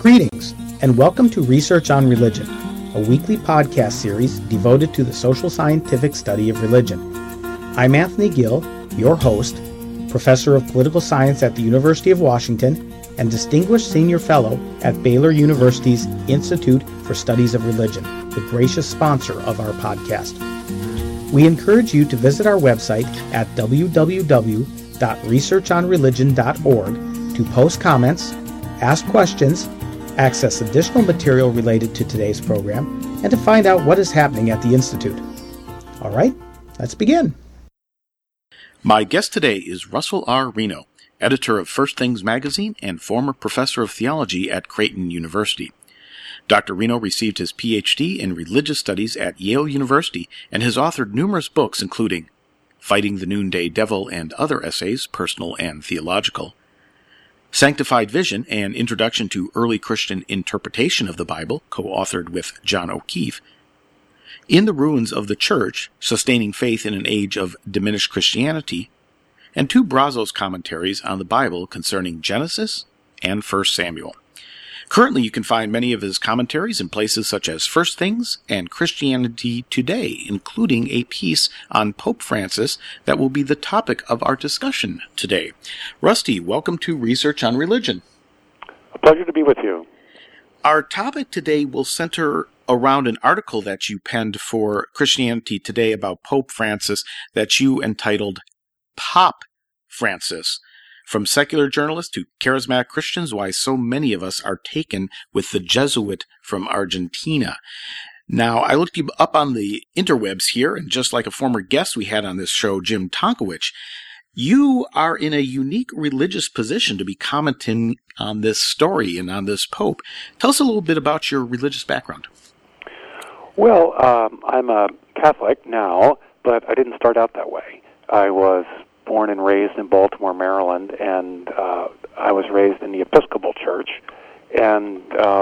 Greetings, and welcome to Research on Religion, a weekly podcast series devoted to the social scientific study of religion. I'm Anthony Gill, your host, Professor of Political Science at the University of Washington, and Distinguished Senior Fellow at Baylor University's Institute for Studies of Religion, the gracious sponsor of our podcast. We encourage you to visit our website at www.researchonreligion.org to post comments, ask questions, access additional material related to today's program, and to find out what is happening at the Institute. All right, let's begin. My guest today is Russell R. Reno, editor of First Things magazine and former professor of theology at Creighton University. Dr. Reno received his Ph.D. in religious studies at Yale University and has authored numerous books including Fighting the Noonday Devil and Other Essays, Personal and Theological, Sanctified Vision, an Introduction to Early Christian Interpretation of the Bible, co-authored with John O'Keefe, In the Ruins of the Church, Sustaining Faith in an Age of Diminished Christianity, and two Brazos commentaries on the Bible concerning Genesis and 1 Samuel. Currently, you can find many of his commentaries in places such as First Things and Christianity Today, including a piece on Pope Francis that will be the topic of our discussion today. Rusty, welcome to Research on Religion. A pleasure to be with you. Our topic today will center around an article that you penned for Christianity Today about Pope Francis that you entitled Pop Francis. From secular journalists to charismatic Christians, why so many of us are taken with the Jesuit from Argentina. Now, I looked you up on the interwebs here, and just like a former guest we had on this show, Jim Tonkowich, you are in a unique religious position to be commenting on this story and on this Pope. Tell us a little bit about your religious background. Well, I'm a Catholic now, but I didn't start out that way. I was born and raised in Baltimore, Maryland, and I was raised in the Episcopal Church, and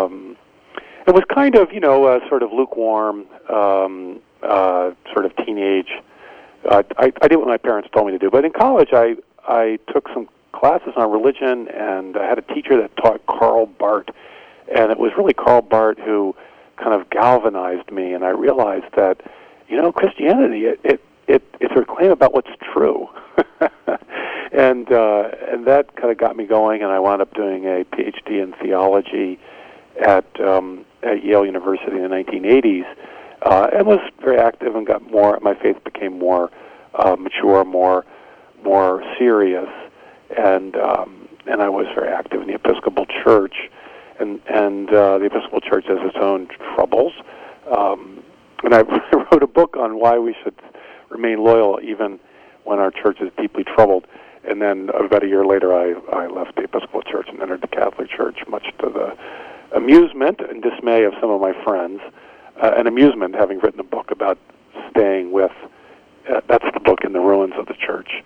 it was kind of, a sort of lukewarm, sort of teenage. I did what my parents told me to do, but in college I took some classes on religion, and I had a teacher that taught Karl Barth, and it was really Karl Barth who kind of galvanized me, and I realized that, Christianity, it's a claim about what's true. and that kind of got me going, and I wound up doing a Ph.D. in theology at Yale University in the 1980s, and was very active and my faith became more mature, more serious, and I was very active in the Episcopal Church, and the Episcopal Church has its own troubles, and I wrote a book on why we should remain loyal even when our church is deeply troubled. And then about a year later, I left the Episcopal Church and entered the Catholic Church, much to the amusement and dismay of some of my friends. And amusement, having written a book about staying with, that's the book, In the Ruins of the Church.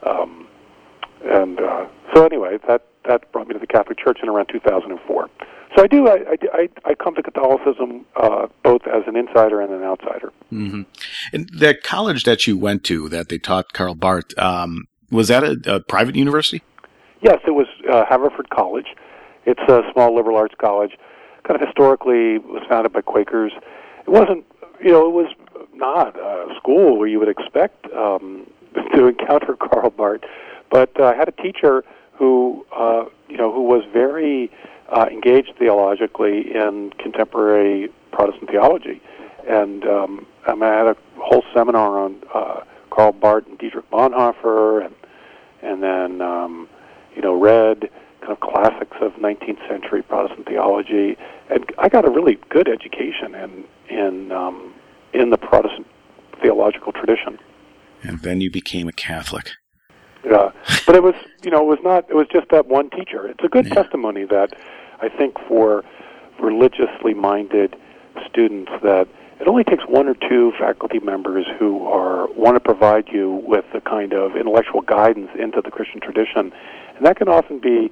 So anyway, that brought me to the Catholic Church in around 2004. So I come to Catholicism both as an insider and an outsider. Mm-hmm. And the college that you went to, that they taught Karl Barth, was that a private university? Yes, it was Haverford College. It's a small liberal arts college. Kind of historically was founded by Quakers. It wasn't, it was not a school where you would expect to encounter Karl Barth, but I had a teacher who was very engaged theologically in contemporary Protestant theology, and I had a whole seminar on Karl Barth and Dietrich Bonhoeffer, and then read kind of classics of 19th century Protestant theology, and I got a really good education in the Protestant theological tradition. And then you became a Catholic. Yeah, but it was just that one teacher. It's a good testimony that I think for religiously minded students that it only takes one or two faculty members who want to provide you with the kind of intellectual guidance into the Christian tradition, and that can often be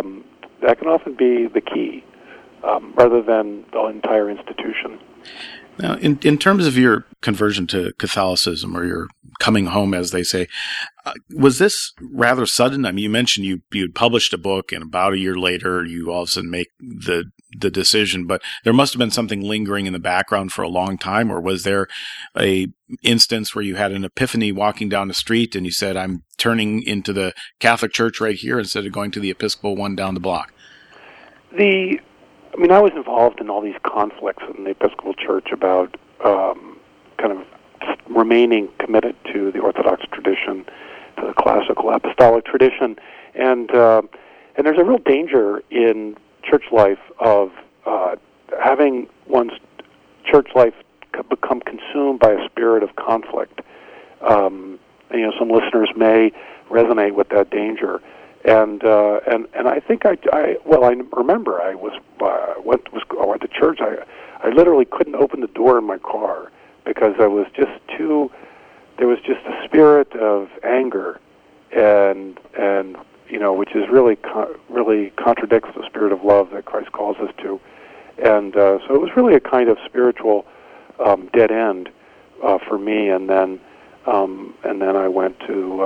the key, rather than the entire institution. Now, in terms of your conversion to Catholicism, or your coming home, as they say, was this rather sudden? I mean, you mentioned you'd published a book, and about a year later, you all of a sudden make the decision. But there must have been something lingering in the background for a long time, or was there a instance where you had an epiphany walking down the street, and you said, "I'm turning into the Catholic Church right here instead of going to the Episcopal one down the block"? I was involved in all these conflicts in the Episcopal Church about kind of remaining committed to the Orthodox tradition, to the classical apostolic tradition, and there's a real danger in church life of having one's church life become consumed by a spirit of conflict. And some listeners may resonate with that danger. And I think I remember I went to church. I literally couldn't open the door in my car because there was just a spirit of anger, and which is really contradicts the spirit of love that Christ calls us to, and so it was really a kind of spiritual dead end for me, and then I went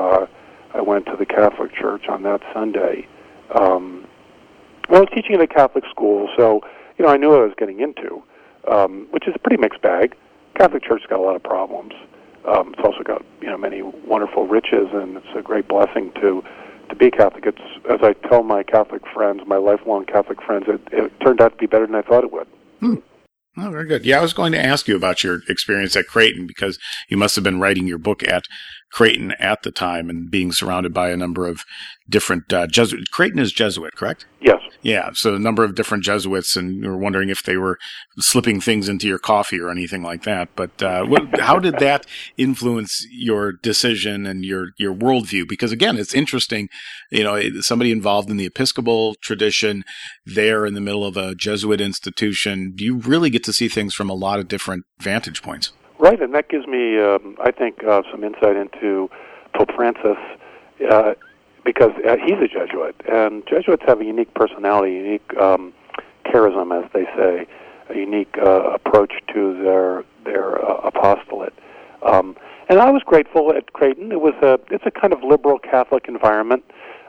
to the Catholic Church on that Sunday. I was teaching in a Catholic school, so I knew what I was getting into, which is a pretty mixed bag. Catholic Church's got a lot of problems. It's also got many wonderful riches, and it's a great blessing to be Catholic. It's, as I tell my Catholic friends, my lifelong Catholic friends, it turned out to be better than I thought it would. Oh, very good. Yeah, I was going to ask you about your experience at Creighton, because you must have been writing your book at Creighton at the time and being surrounded by a number of different Jesuits. Creighton is Jesuit, correct? Yes. Yeah, so a number of different Jesuits, and you were wondering if they were slipping things into your coffee or anything like that. But how did that influence your decision and your worldview? Because again, it's interesting, somebody involved in the Episcopal tradition, there in the middle of a Jesuit institution, you really get to see things from a lot of different vantage points. Right, and that gives me, I think, some insight into Pope Francis, because he's a Jesuit, and Jesuits have a unique personality, unique charism, as they say, a unique approach to their apostolate. And I was grateful at Creighton. It's a kind of liberal Catholic environment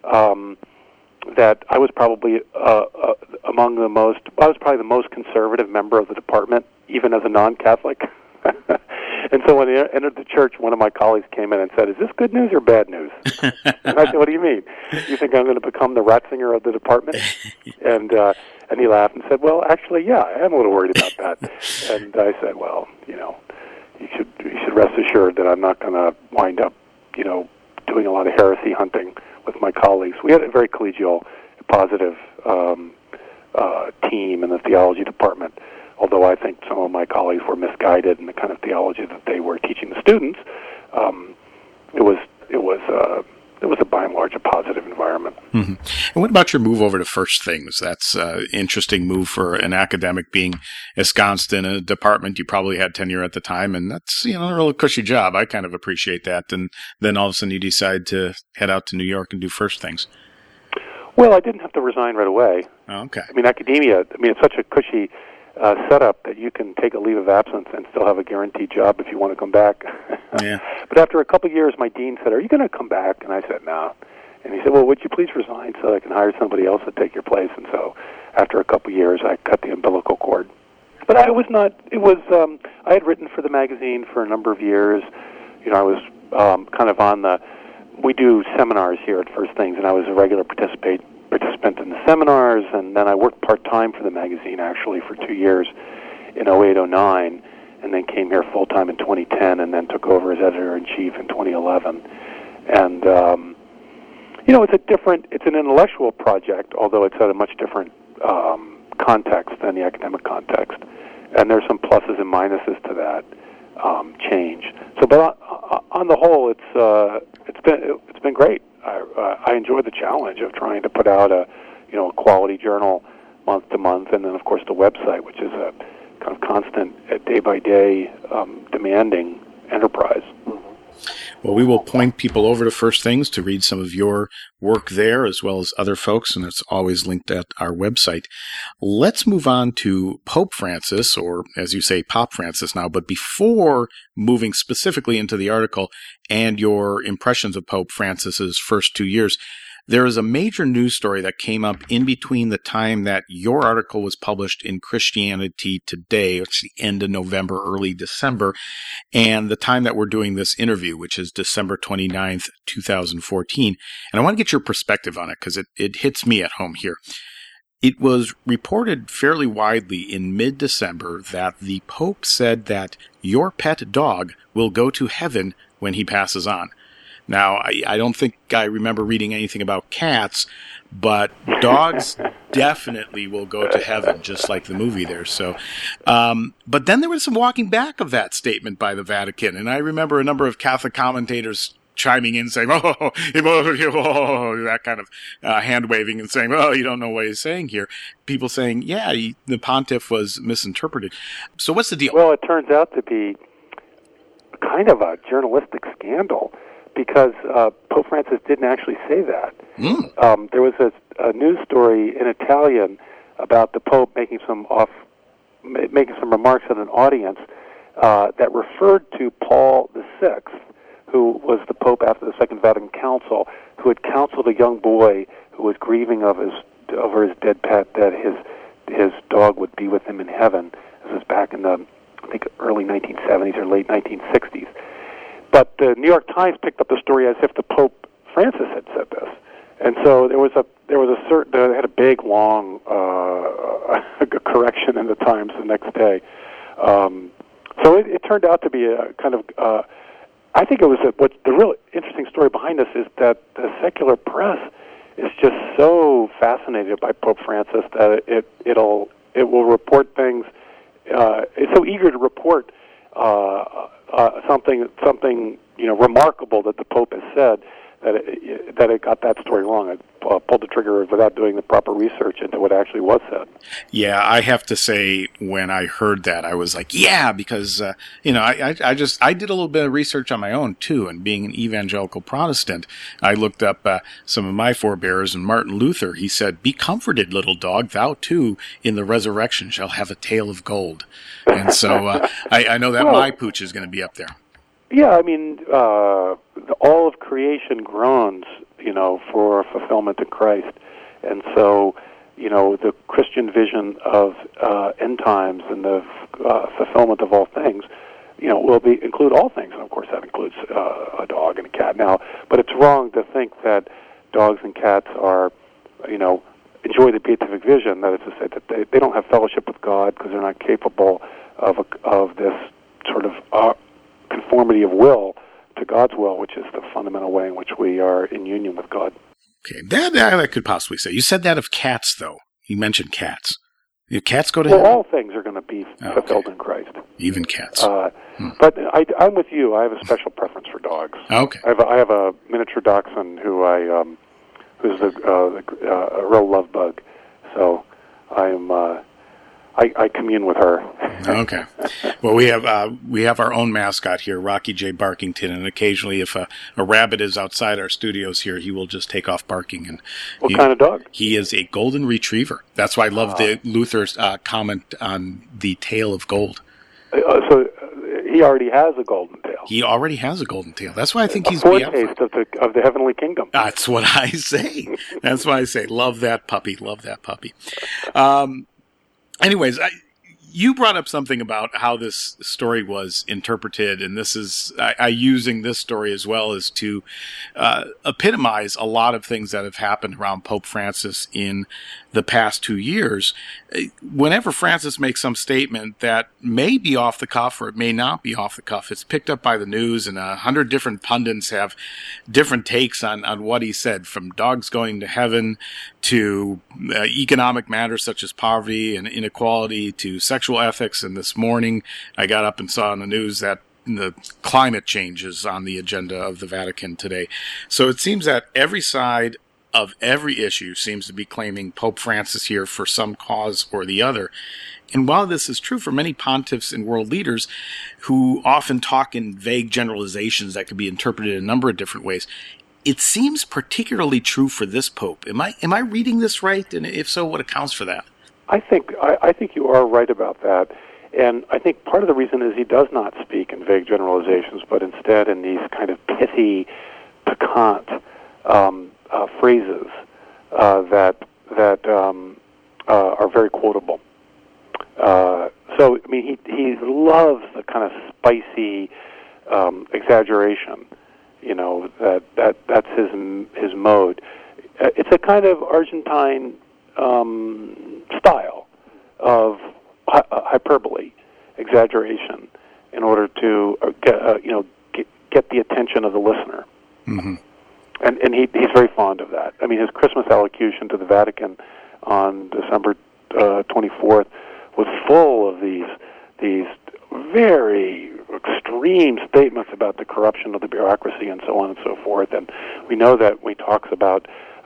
that I was probably I was probably the most conservative member of the department, even as a non-Catholic. And so when I entered the church, one of my colleagues came in and said, "Is this good news or bad news?" And I said, "What do you mean? You think I'm going to become the Ratzinger of the department?" And he laughed and said, "Well, actually, yeah, I am a little worried about that." And I said, "Well, you should rest assured that I'm not going to wind up, doing a lot of heresy hunting with my colleagues." We had a very collegial, positive team in the theology department. Although I think some of my colleagues were misguided in the kind of theology that they were teaching the students, it was by and large a positive environment. Mm-hmm. And what about your move over to First Things? That's an interesting move for an academic, being ensconced in a department. You probably had tenure at the time, and that's a real cushy job. I kind of appreciate that. And then all of a sudden you decide to head out to New York and do First Things. Well, I didn't have to resign right away. Oh, okay. Academia, it's such a cushy setup that you can take a leave of absence and still have a guaranteed job if you want to come back. Yeah. But after a couple of years, my dean said, "Are you going to come back?" And I said, "No." And he said, "Well, would you please resign so I can hire somebody else to take your place?" And so after a couple of years, I cut the umbilical cord. But I had written for the magazine for a number of years. I was kind of we do seminars here at First Things, and I was a regular participant in the seminars, and then I worked part-time for the magazine, actually, for 2 years in 2008-09, and then came here full-time in 2010, and then took over as editor-in-chief in 2011. And, it's an intellectual project, although it's at a much different context than the academic context. And there's some pluses and minuses to that change. So, but on the whole, it's been great. I enjoy the challenge of trying to put out a quality journal month to month, and then of course the website, which is a kind of constant, day by day, demanding enterprise. Well, we will point people over to First Things to read some of your work there, as well as other folks, and it's always linked at our website. Let's move on to Pope Francis, or as you say, Pop Francis now. But before moving specifically into the article and your impressions of Pope Francis's first 2 years, there is a major news story that came up in between the time that your article was published in Christianity Today, which is the end of November, early December, and the time that we're doing this interview, which is December 29th, 2014. And I want to get your perspective on it because it hits me at home here. It was reported fairly widely in mid-December that the Pope said that your pet dog will go to heaven when he passes on. Now, I don't think I remember reading anything about cats, but dogs definitely will go to heaven, just like the movie there. So, but then there was some walking back of that statement by the Vatican, and I remember a number of Catholic commentators chiming in saying, that kind of hand-waving and saying, well, you don't know what he's saying here. People saying, yeah, the pontiff was misinterpreted. So what's the deal? Well, it turns out to be kind of a journalistic scandal, because Pope Francis didn't actually say that. There was a news story in Italian about the Pope making some remarks at an audience that referred to Paul VI, who was the Pope after the Second Vatican Council, who had counseled a young boy who was grieving over his dead pet that his dog would be with him in heaven. This was back in the, I think, early 1970s or late 1960s. But the New York Times picked up the story as if the Pope Francis had said this, and so they had a big long correction in the Times the next day. So it turned out to be a kind of I think it was what the real interesting story behind this is that the secular press is just so fascinated by Pope Francis that it will report things. It's so eager to report something remarkable that the Pope has said that it got that story wrong. It pulled the trigger without doing the proper research into what actually was said. Yeah, I have to say, when I heard that, I was like, yeah, because I did a little bit of research on my own too, and being an evangelical Protestant, I looked up some of my forebears, and Martin Luther, he said, "Be comforted, little dog, thou too in the resurrection shall have a tail of gold." And so I know that my pooch is going to be up there. Yeah, I mean, all of creation groans, for fulfillment in Christ. And so, the Christian vision of end times and the fulfillment of all things, will include all things. And, of course, that includes a dog and a cat now. But it's wrong to think that dogs and cats are, enjoy the beatific vision. That is to say that they don't have fellowship with God because they're not capable of this sort of conformity of will to God's will, which is the fundamental way in which we are in union with God. Okay, that I could possibly say. You said that of cats, though. You mentioned cats. Do cats go to heaven? Well, all things are going to be fulfilled in Christ. Even cats. But I'm with you. I have a special preference for dogs. Okay. I have a miniature dachshund who's a real love bug. So I commune with her. Okay. Well, we have our own mascot here, Rocky J. Barkington, and occasionally, if a rabbit is outside our studios here, he will just take off barking. And what kind of dog? He is a golden retriever. That's why I love the Luther's comment on the tail of gold. So he already has a golden tail. He already has a golden tail. That's why I think he's a foretaste of the heavenly kingdom. That's what I say. That's why I say, love that puppy. Love that puppy. Anyways, you brought up something about how this story was interpreted, and this is I using this story as well as to epitomize a lot of things that have happened around Pope Francis in the past 2 years. Whenever Francis makes some statement that may be off the cuff or it may not be off the cuff, it's picked up by the news, and 100 different pundits have different takes on what he said, from dogs going to heaven to economic matters such as poverty and inequality to sexual ethics. And this morning I got up and saw on the news that the climate change is on the agenda of the Vatican today. So it seems that every side of every issue seems to be claiming Pope Francis here for some cause or the other. And while this is true for many pontiffs and world leaders who often talk in vague generalizations that could be interpreted in a number of different ways, it seems particularly true for this Pope. Am I reading this right? And if so, what accounts for that? I think you are right about that. And I think part of the reason is he does not speak in vague generalizations, but instead in these kind of pithy, piquant phrases that are very quotable. So, I mean, he loves the kind of spicy exaggeration. You know, that's his mode. It's a kind of Argentine style of hyperbole, exaggeration, in order to get the attention of the listener. Mm-hmm. And he's very fond of that. I mean, his Christmas allocution to the Vatican on December 24th was full of these very extreme statements about the corruption of the bureaucracy and so on and so forth. And we know that when he talks about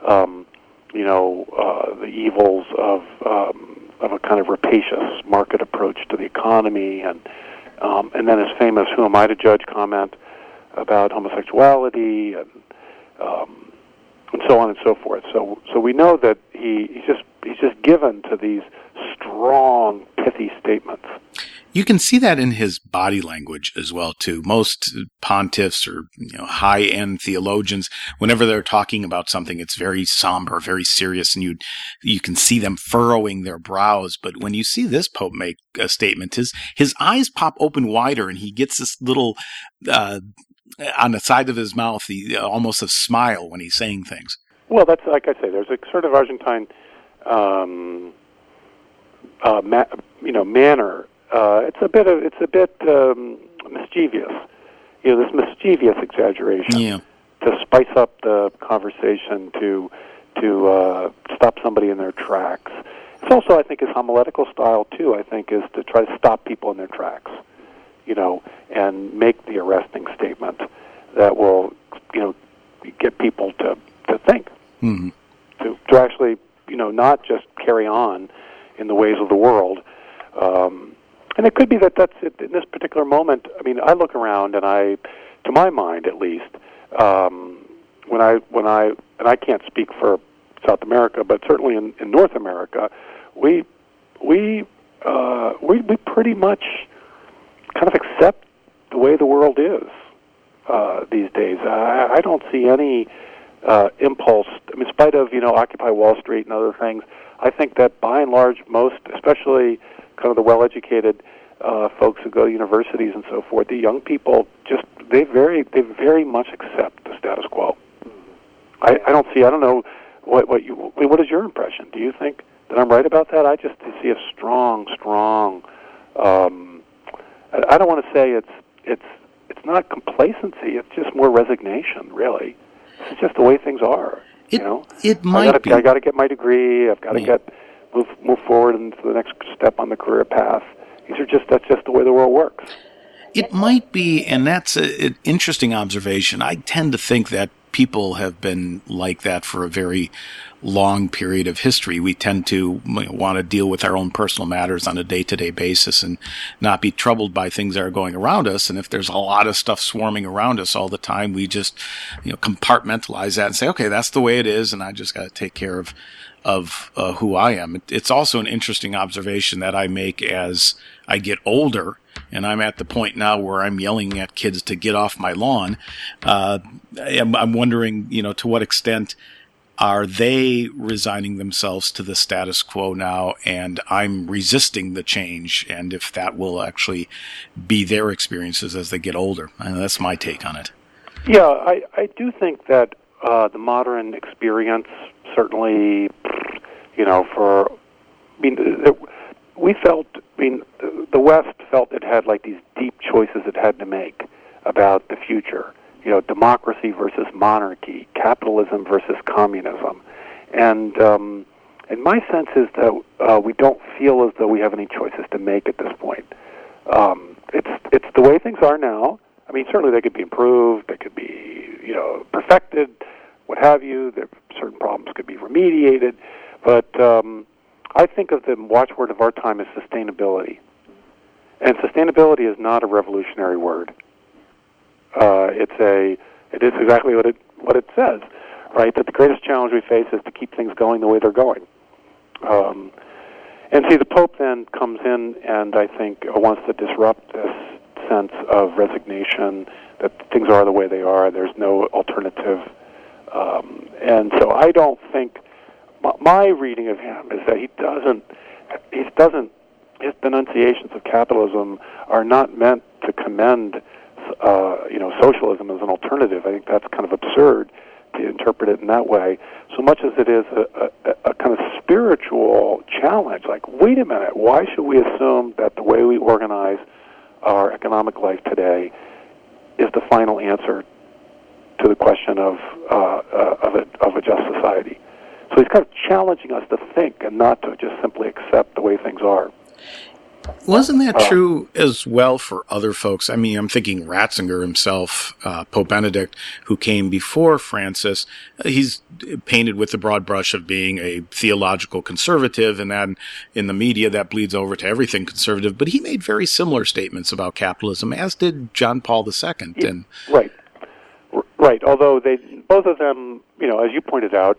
the evils of a kind of rapacious market approach to the economy, and then his famous "Who am I to judge?" comment about homosexuality, and so on and so forth. So we know that he's just given to these strong, pithy statements. You can see that in his body language as well, too. Most pontiffs or high-end theologians, whenever they're talking about something, it's very somber, very serious, and you can see them furrowing their brows. But when you see this Pope make a statement, his eyes pop open wider, and he gets this little on the side of his mouth, almost a smile when he's saying things. Well, that's like I say. There's a sort of Argentine manner. It's a bit mischievous. This mischievous exaggeration to spice up the conversation, to stop somebody in their tracks. It's also, I think, his homiletical style too. I think is to try to stop people in their tracks, and make the arresting statement that will, get people to think, mm-hmm. to actually, not just carry on in the ways of the world. And it could be that's it in this particular moment. I mean, I look around and to my mind at least, when I can't speak for South America, but certainly in North America, we pretty much kind of accept the way the world is these days. I don't see any impulse. I mean, in spite of Occupy Wall Street and other things, I think that by and large, most, especially kind of the well-educated folks who go to universities and so forth, the young people they very much accept the status quo. I don't know what is your impression? Do you think that I'm right about that? I just see a strong. I don't want to say it's not complacency. It's just more resignation, really. It's just the way things are. It might be. I got to get my degree. I've got to move forward into the next step on the career path. That's just the way the world works. It might be, and that's an interesting observation. I tend to think that people have been like that for a very long period of history. We tend to want to deal with our own personal matters on a day-to-day basis and not be troubled by things that are going around us. And if there's a lot of stuff swarming around us all the time, we just compartmentalize that and say, okay, that's the way it is, and I just got to take care of who I am. It's also an interesting observation that I make as I get older, and I'm at the point now where I'm yelling at kids to get off my lawn. I'm wondering, to what extent are they resigning themselves to the status quo now, and I'm resisting the change, and if that will actually be their experiences as they get older. And that's my take on it. Yeah, I do think that the modern experience certainly, the West felt it had like these deep choices it had to make about the future. Democracy versus monarchy, capitalism versus communism, and my sense is that we don't feel as though we have any choices to make at this point. It's the way things are now. I mean, certainly they could be improved, they could be perfected, what have you. That certain problems could be remediated, but I think of the watchword of our time as sustainability. And sustainability is not a revolutionary word. It is exactly what it says, right? That the greatest challenge we face is to keep things going the way they're going. And see, the Pope then comes in and I think wants to disrupt this sense of resignation that things are the way they are. There's no alternative, and so I don't think my reading of him is that he doesn't. His denunciations of capitalism are not meant to commend, socialism as an alternative. I think that's kind of absurd to interpret it in that way, so much as it is a kind of spiritual challenge. Like, wait a minute, why should we assume that the way we organize our economic life today is the final answer to the question of a just society? So he's kind of challenging us to think and not to just simply accept the way things are. Wasn't that true as well for other folks? I mean, I'm thinking Ratzinger himself, Pope Benedict, who came before Francis. He's painted with the broad brush of being a theological conservative, and then in the media that bleeds over to everything conservative. But he made very similar statements about capitalism, as did John Paul II. And Right. Although both of them, as you pointed out,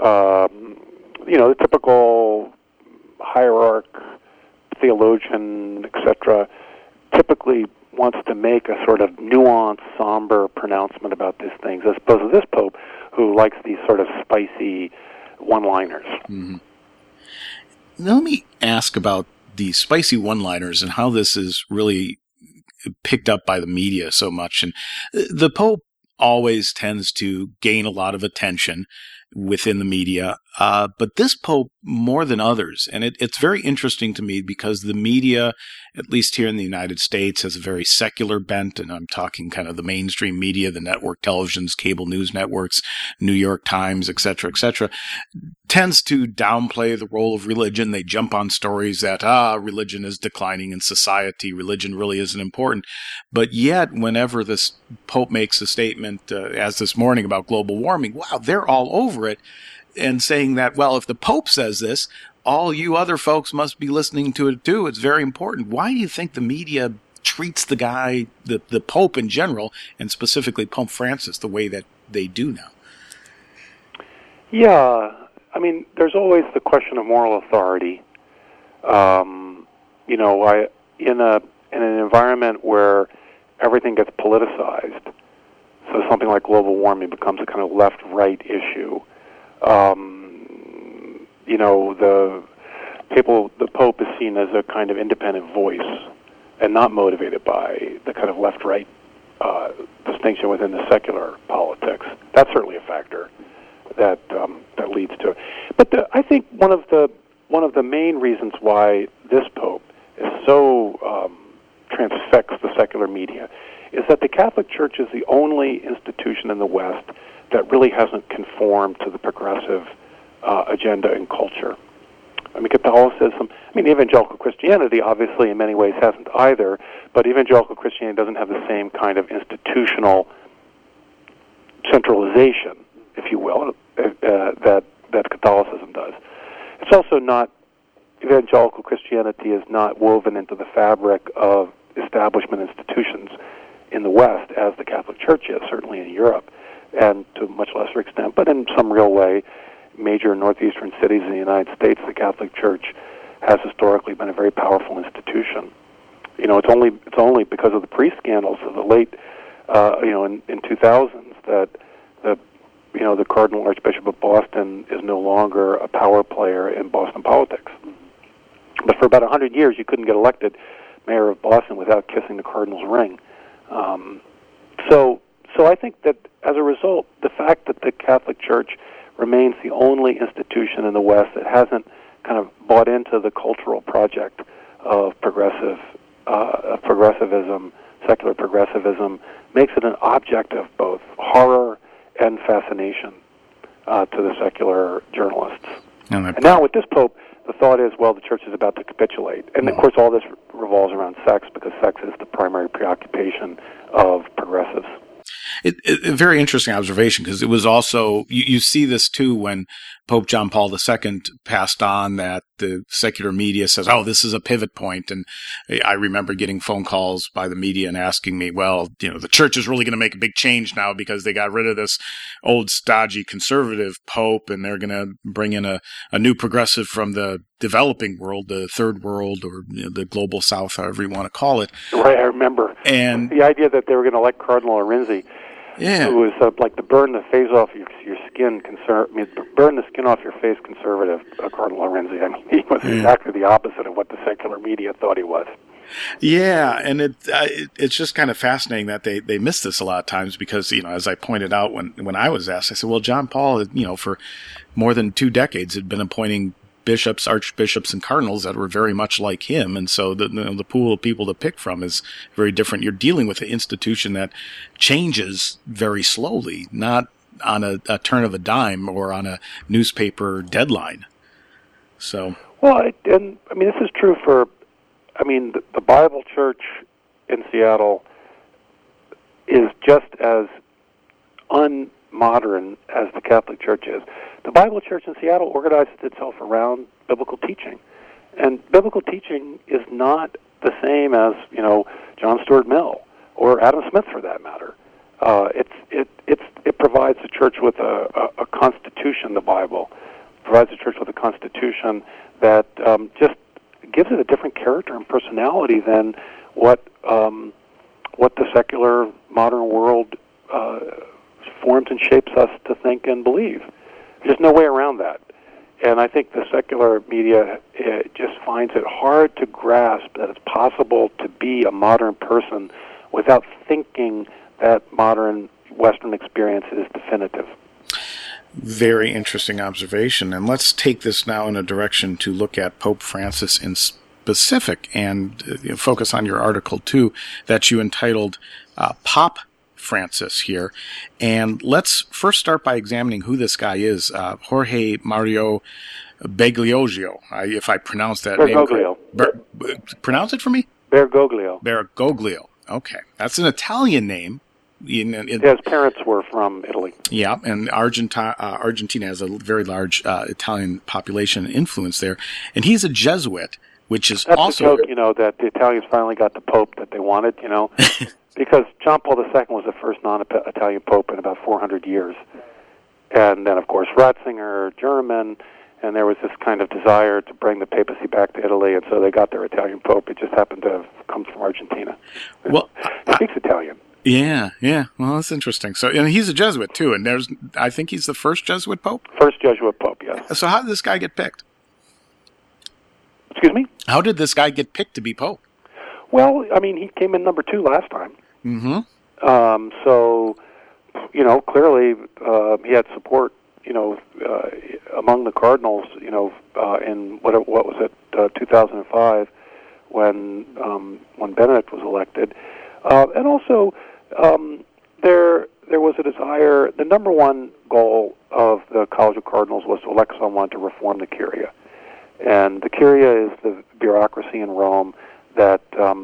the typical hierarch, theologian, etc., typically wants to make a sort of nuanced, somber pronouncement about these things, as opposed to this Pope, who likes these sort of spicy one-liners. Mm-hmm. Now let me ask about these spicy one-liners and how this is really picked up by the media so much. And the Pope always tends to gain a lot of attention within the media, but this Pope more than others. And it's very interesting to me because the media, at least here in the United States, has a very secular bent, and I'm talking kind of the mainstream media, the network televisions, cable news networks, New York Times, et cetera, tends to downplay the role of religion. They jump on stories that, religion is declining in society, religion really isn't important. But yet, whenever this Pope makes a statement, as this morning, about global warming, wow, they're all over it and saying that, well, if the Pope says this, all you other folks must be listening to it too. It's very important. Why do you think the media treats the guy, the Pope in general, and specifically Pope Francis, the way that they do now? Yeah, I mean, there's always the question of moral authority. In an environment where everything gets politicized, so something like global warming becomes a kind of left-right issue. The Pope is seen as a kind of independent voice and not motivated by the kind of left-right distinction within the secular politics. That's certainly a factor that leads to it. But I think one of the main reasons why this Pope is so transfixed the secular media is that the Catholic Church is the only institution in the West that really hasn't conformed to the progressive agenda and culture. I mean, Catholicism, evangelical Christianity obviously in many ways hasn't either, but evangelical Christianity doesn't have the same kind of institutional centralization, if you will, that Catholicism does. It's also not, evangelical Christianity is not woven into the fabric of establishment institutions in the West as the Catholic Church is, certainly in Europe, and to a much lesser extent, but in some real way, major northeastern cities in the United States, the Catholic Church has historically been a very powerful institution. It's only because of the priest scandals of the late, in 2000s that the Cardinal Archbishop of Boston is no longer a power player in Boston politics. But for about 100 years, you couldn't get elected mayor of Boston without kissing the Cardinal's ring. So I think that as a result, the fact that the Catholic Church remains the only institution in the West that hasn't kind of bought into the cultural project of progressivism, secular progressivism, makes it an object of both horror and fascination to the secular journalists. And now with this Pope, the thought is, well, the Church is about to capitulate. And, of course, all this revolves around sex because sex is the primary preoccupation of progressives. A very interesting observation, because it was also, you see this too when Pope John Paul II passed on, that the secular media says, oh, this is a pivot point. And I remember getting phone calls by the media and asking me, well, the church is really going to make a big change now because they got rid of this old stodgy conservative pope, and they're going to bring in a new progressive from the developing world, the third world, or the global south, however you want to call it. Right, I remember. And the idea that they were going to elect Cardinal Arinze, who was like the burn the face off your skin, burn the skin off your face conservative, Cardinal Arinze. I mean, he was exactly the opposite of what the secular media thought he was. Yeah, and it's just kind of fascinating that they miss this a lot of times, because, as I pointed out when I was asked, I said, well, John Paul, for more than 2 decades had been appointing bishops, archbishops, and cardinals that were very much like him, and so the pool of people to pick from is very different. You're dealing with an institution that changes very slowly, not on a turn of a dime or on a newspaper deadline. So, well, this is true for, the Bible Church in Seattle is just as unmodern as the Catholic Church is. The Bible Church in Seattle organizes itself around biblical teaching. And biblical teaching is not the same as, John Stuart Mill or Adam Smith, for that matter. It provides the church with a constitution, the Bible provides the church with a constitution that just gives it a different character and personality than what the secular modern world forms and shapes us to think and believe. There's no way around that. And I think the secular media just finds it hard to grasp that it's possible to be a modern person without thinking that modern Western experience is definitive. Very interesting observation. And let's take this now in a direction to look at Pope Francis in specific, and focus on your article, too, that you entitled Pop Francis here. And let's first start by examining who this guy is, Jorge Mario Bergoglio. If I pronounce that name correctly. Pronounce it for me? Bergoglio. Bergoglio. Okay. That's an Italian name. His parents were from Italy. Yeah, and Argentina has a very large Italian population and influence there. And he's a Jesuit, which is That's also... a joke, that the Italians finally got the Pope that they wanted, because John Paul II was the first non-Italian Pope in about 400 years. And then, of course, Ratzinger, German, and there was this kind of desire to bring the papacy back to Italy, and so they got their Italian Pope. It just happened to have come from Argentina. Well, he speaks Italian. Yeah. Well, that's interesting. So, and he's a Jesuit, too, and I think he's the first Jesuit Pope? First Jesuit Pope, yes. So how did this guy get picked? Excuse me? How did this guy get picked to be Pope? Well, he came in number 2 last time. Mm-hmm. So, clearly he had support, among the cardinals, in what was it, 2005, when Benedict was elected. And also, there was a desire. The number one goal of the College of Cardinals was to elect someone to reform the Curia, and the Curia is the bureaucracy in Rome that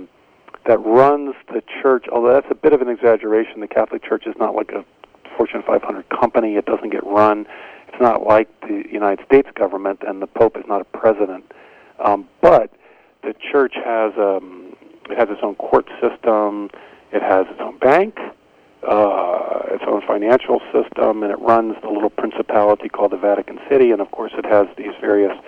runs the church. Although that's a bit of an exaggeration, the Catholic Church is not like a Fortune 500 company. It doesn't get run. It's not like the United States government, and the Pope is not a president. But the church has its own court system. It has its own bank, its own financial system, and it runs the little principality called the Vatican City. And of course, it has these various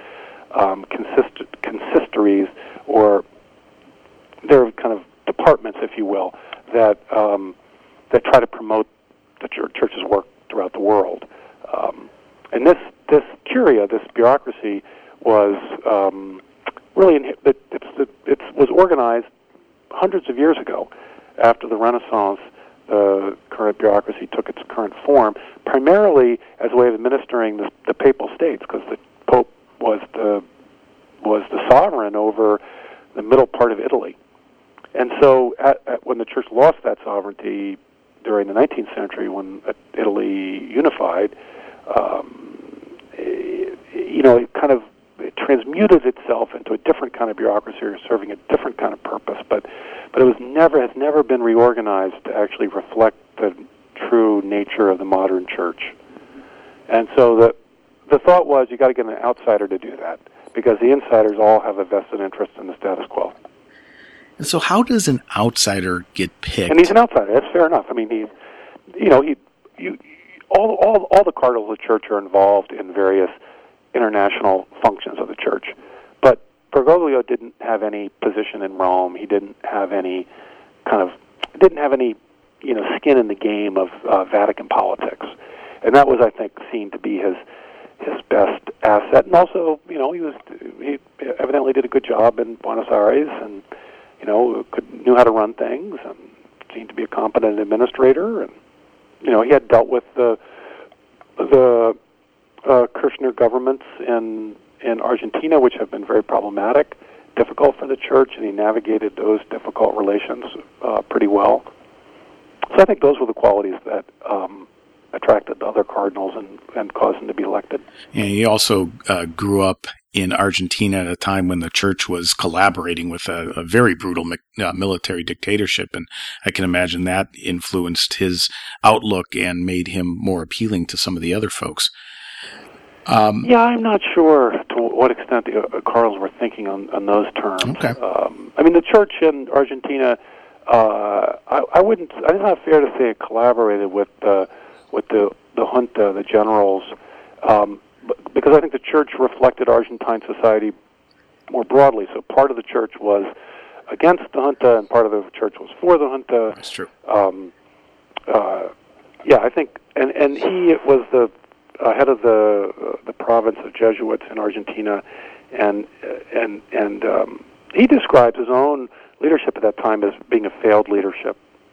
consistories, or they're kind of departments, if you will, that try to promote the church's work throughout the world. And this Curia, this bureaucracy, was really it was organized hundreds of years ago. After the Renaissance, the current bureaucracy took its current form, primarily as a way of administering the papal states, because the Pope was the sovereign over the middle part of Italy. And so when the Church lost that sovereignty during the 19th century, when Italy unified, it transmuted itself into a different kind of bureaucracy, serving a different kind of purpose. But it has never been reorganized to actually reflect the nature of the modern church. And so the thought was you got to get an outsider to do that, because the insiders all have a vested interest in the status quo. And so how does an outsider get picked? And he's an outsider. That's fair enough. I mean, all the cardinals of the church are involved in various international functions of the church. But Bergoglio didn't have any position in Rome. He didn't have any skin in the game of Vatican politics. And that was, I think, seen to be his best asset. And also, he evidently did a good job in Buenos Aires, and knew how to run things, and seemed to be a competent administrator. And he had dealt with the Kirchner governments in Argentina, which have been very problematic, difficult for the church, and he navigated those difficult relations pretty well. So I think those were the qualities that attracted the other cardinals and caused him to be elected. And he also grew up in Argentina at a time when the church was collaborating with a very brutal military dictatorship, and I can imagine that influenced his outlook and made him more appealing to some of the other folks. I'm not sure to what extent the cardinals were thinking on those terms. Okay. The church in Argentina, it's not fair to say it collaborated with the junta, the generals, because I think the church reflected Argentine society more broadly. So part of the church was against the junta, and part of the church was for the junta. That's true. I think, and he was the head of the province of Jesuits in Argentina, and he describes his own leadership at that time as being a failed leadership.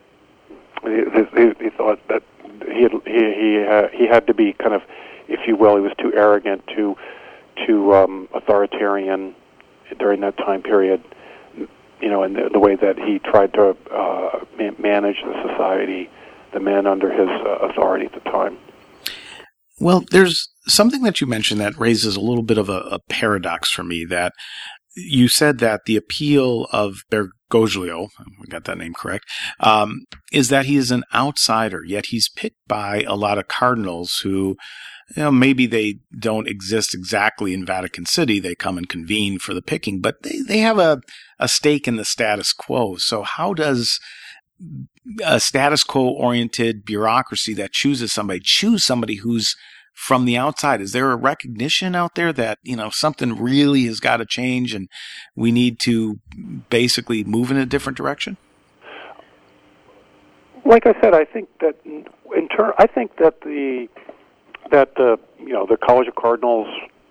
He thought that he had to be kind of, if you will, he was too arrogant, too authoritarian during that time period. And the way that he tried to manage the society, the men under his authority at the time. Well, there's something that you mentioned that raises a little bit of a paradox for me, that you said that the appeal of Bergoglio, I got that name correct, is that he is an outsider, yet he's picked by a lot of cardinals who, maybe they don't exist exactly in Vatican City. They come and convene for the picking, but they have a stake in the status quo. So how does a status quo-oriented bureaucracy that choose somebody who's from the outside? Is there a recognition out there that, something really has got to change and we need to basically move in a different direction? Like I said, I think that the College of Cardinals,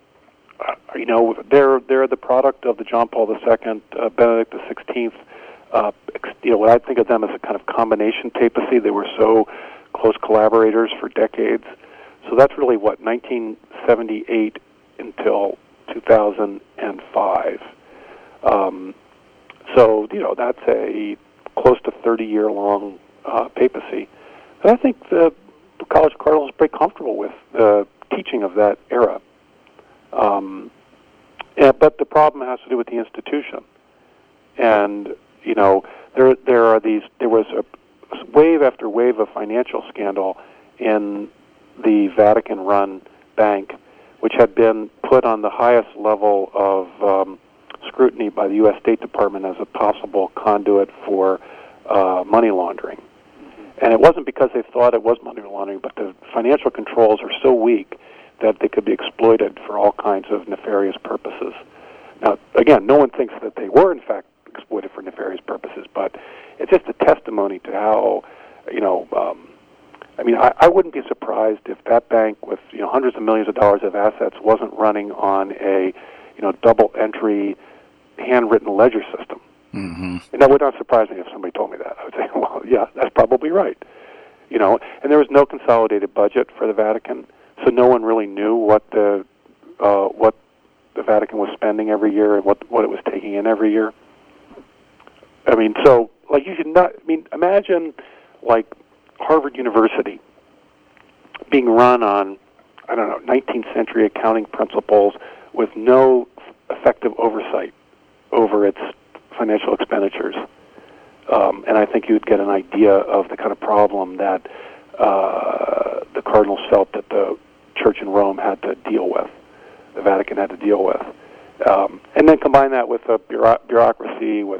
they're the product of the John Paul II, Benedict XVI. What I think of them as a kind of combination papacy. They were so close collaborators for decades. So that's really 1978 until 2005. That's a close to 30-year-long papacy. And I think the College of Cardinals is pretty comfortable with the teaching of that era. But the problem has to do with the institution. And, there was a wave after wave of financial scandal in the Vatican-run bank, which had been put on the highest level of scrutiny by the U.S. State Department as a possible conduit for money laundering. And it wasn't because they thought it was money laundering, but the financial controls are so weak that they could be exploited for all kinds of nefarious purposes. Now, again, no one thinks that they were, in fact, exploited for nefarious purposes, but it's just a testimony to how, I wouldn't be surprised if that bank with, hundreds of millions of dollars of assets wasn't running on a, double-entry, handwritten ledger system. Mm-hmm. And that would not surprise me if somebody told me that. I would say, well, yeah, that's probably right. And there was no consolidated budget for the Vatican, so no one really knew what the Vatican was spending every year and what it was taking in every year. Imagine, Harvard University being run on, 19th century accounting principles with no effective oversight over its financial expenditures. And I think you'd get an idea of the kind of problem that the cardinals felt that the Church in Rome had to deal with, the Vatican had to deal with. And then combine that with a bureaucracy, with,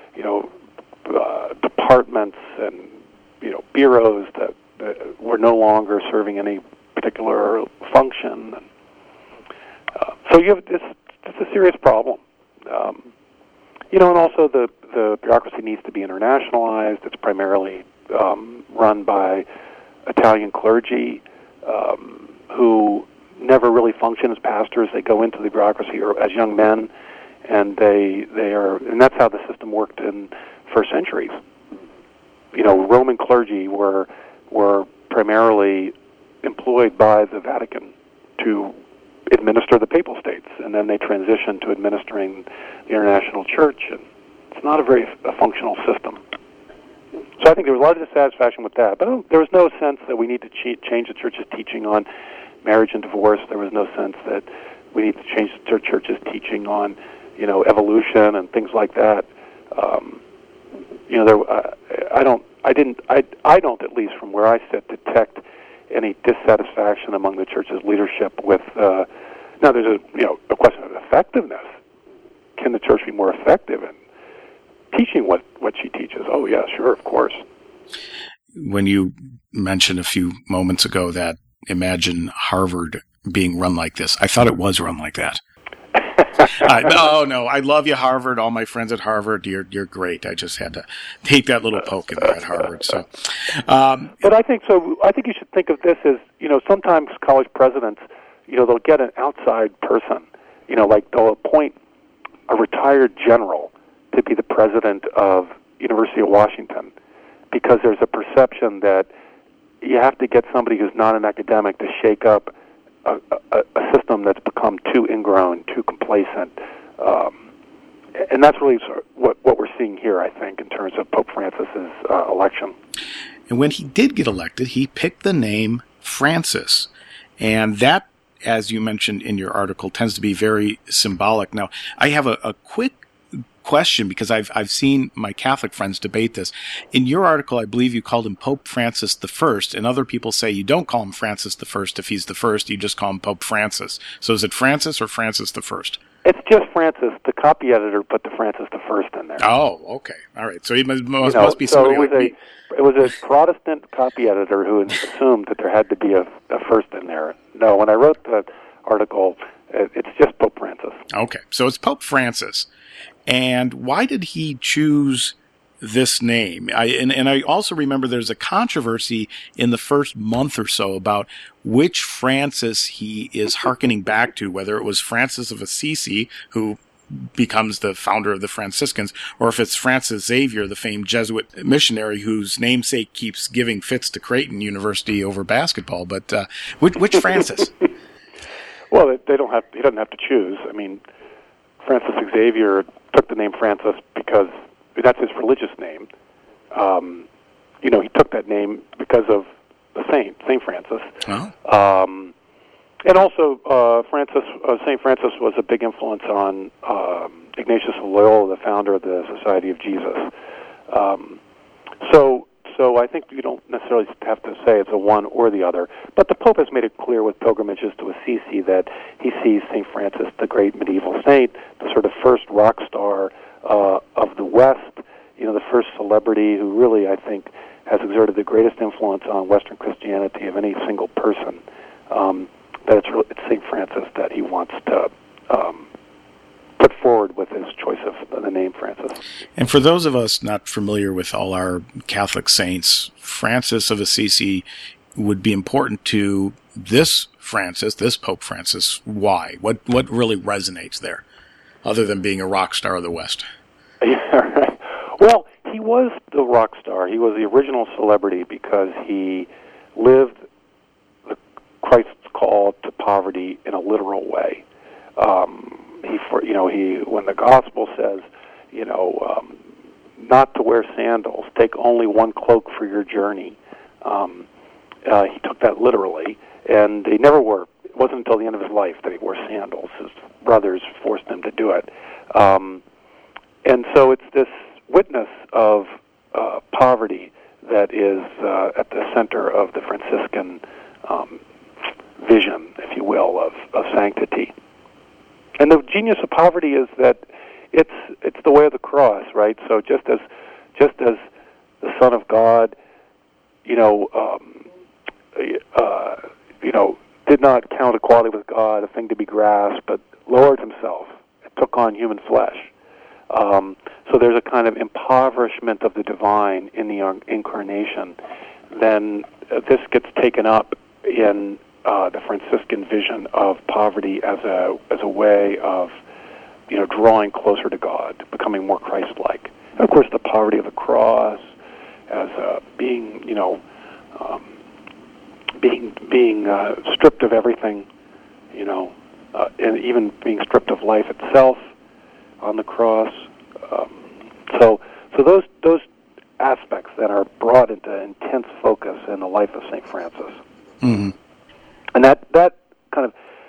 departments and, bureaus that were no longer serving any particular function. And, so you have it's a serious problem. And also the bureaucracy needs to be internationalized. It's primarily run by Italian clergy who never really function as pastors. They go into the bureaucracy as young men, and and that's how the system worked in first centuries. Roman clergy were primarily employed by the Vatican to administer the papal states, and then they transitioned to administering the international church, and it's not a very functional system. So I think there was a lot of dissatisfaction with that, but there was no sense that we need to change the church's teaching on marriage and divorce. There was no sense that we need to change the church's teaching on, evolution and things like that. I don't, at least from where I sit, detect any dissatisfaction among the church's leadership with. Now, there's a question of effectiveness. Can the church be more effective in teaching what she teaches? Oh, yeah, sure, of course. When you mentioned a few moments ago that imagine Harvard being run like this, I thought it was run like that. No, I love you, Harvard. All my friends at Harvard, you're great. I just had to take that little poke in there at Harvard. So, but I think so. I think you should think of this as sometimes college presidents, they'll get an outside person, like they'll appoint a retired general to be the president of University of Washington, because there's a perception that you have to get somebody who's not an academic to shake up a system that's become too ingrown, too complacent. And that's really what we're seeing here, I think, in terms of Pope Francis's election. And when he did get elected, he picked the name Francis. And that, as you mentioned in your article, tends to be very symbolic. Now, I have a quick question, because I've seen my Catholic friends debate this. In your article, I believe you called him Pope Francis I, and other people say you don't call him Francis I if he's the first, you just call him Pope Francis. So is it Francis or Francis I? It's just Francis. The copy editor put the Francis I in there. Oh, okay. All right. So he must be somebody like me. It was a Protestant copy editor who assumed that there had to be a first in there. No, when I wrote the article, it's just Pope Francis. Okay. So it's Pope Francis. And why did he choose this name? I also remember there's a controversy in the first month or so about which Francis he is hearkening back to, whether it was Francis of Assisi, who becomes the founder of the Franciscans, or if it's Francis Xavier, the famed Jesuit missionary whose namesake keeps giving fits to Creighton University over basketball. But which Francis? Well, he doesn't have to choose. I mean, Francis Xavier took the name Francis because that's his religious name. He took that name because of the Saint Francis. Oh. And also, Saint Francis was a big influence on Ignatius of Loyola, the founder of the Society of Jesus. So I think you don't necessarily have to say it's a one or the other. But the Pope has made it clear with pilgrimages to Assisi that he sees St. Francis, the great medieval saint, the sort of first rock star of the West, the first celebrity who really, I think, has exerted the greatest influence on Western Christianity of any single person. That it's St. Francis that he wants to put forward with his choice of the name Francis. And for those of us not familiar with all our Catholic saints, Francis of Assisi would be important to this Francis, this Pope Francis. Why? What really resonates there, other than being a rock star of the West? Yeah, right. Well, he was the rock star. He was the original celebrity because he lived Christ's call to poverty in a literal way. When the gospel says, not to wear sandals, take only one cloak for your journey, he took that literally, and he never wore. It wasn't until the end of his life that he wore sandals. His brothers forced him to do it, and so it's this witness of poverty that is at the center of the Franciscan vision, if you will, of sanctity. And the genius of poverty is that it's the way of the cross, right? So just as the Son of God, did not count equality with God a thing to be grasped, but lowered himself, took on human flesh. So there's a kind of impoverishment of the divine in the incarnation. Then this gets taken up in the Franciscan vision of poverty as a way of drawing closer to God, becoming more Christ-like. And of course, the poverty of the cross as being stripped of everything, and even being stripped of life itself on the cross. So those aspects that are brought into intense focus in the life of St. Francis, mm-hmm. and that kind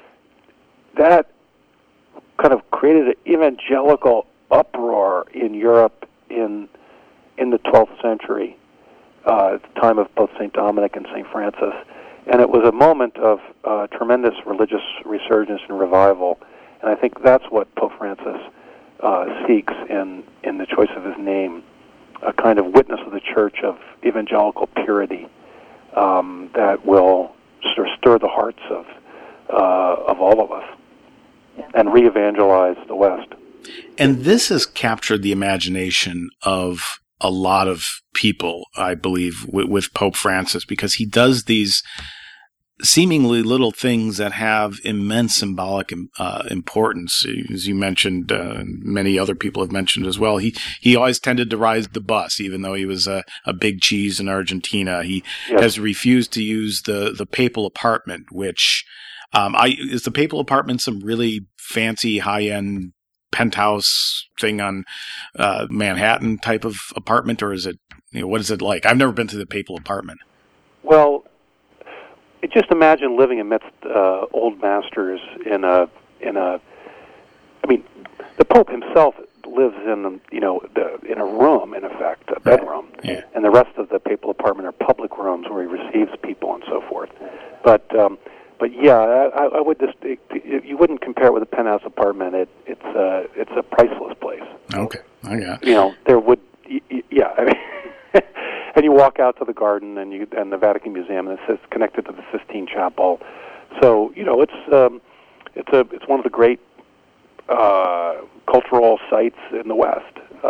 of created an evangelical uproar in Europe in the 12th century, at the time of both St. Dominic and St. Francis. And it was a moment of tremendous religious resurgence and revival. And I think that's what Pope Francis seeks in the choice of his name, a kind of witness of the Church of evangelical purity that will stir the hearts of all of us and re-evangelize the West. And this has captured the imagination of a lot of people, I believe, with Pope Francis, because he does these seemingly little things that have immense symbolic importance. As you mentioned, many other people have mentioned as well. He always tended to ride the bus, even though he was a big cheese in Argentina. He has refused to use the papal apartment, which is the papal apartment some really fancy, high-end penthouse thing on Manhattan type of apartment, or is it, what is it like? I've never been to the papal apartment. Well, just imagine living amidst old masters in a. I mean, the Pope himself lives in in a room, in effect, a bedroom, and the rest of the papal apartment are public rooms where he receives people and so forth. But yeah, I would just, you wouldn't compare it with a penthouse apartment. It's a priceless place. Okay, I got it. There would, I mean. And you walk out to the garden and the Vatican Museum, and it's connected to the Sistine Chapel. So it's one of the great cultural sites in the West.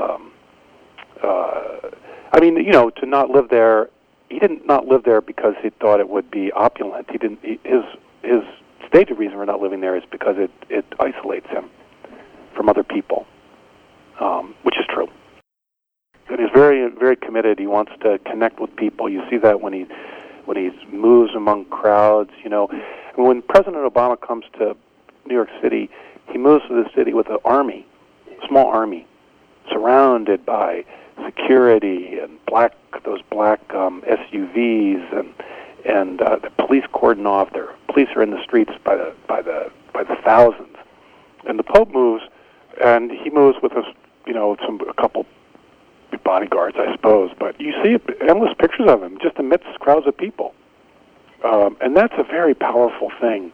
I mean, to not live there, he didn't not live there because he thought it would be opulent. He didn't. His stated reason for not living there is because it isolates him from other people, which is true. And he's very, very committed. He wants to connect with people. You see that when he moves among crowds. And when President Obama comes to New York City, he moves to the city with an army, a small army, surrounded by security and those black SUVs, and the police cordon off. Their police are in the streets by the thousands. And the Pope moves, and he moves with a couple bodyguards, I suppose, but you see endless pictures of him just amidst crowds of people, and that's a very powerful thing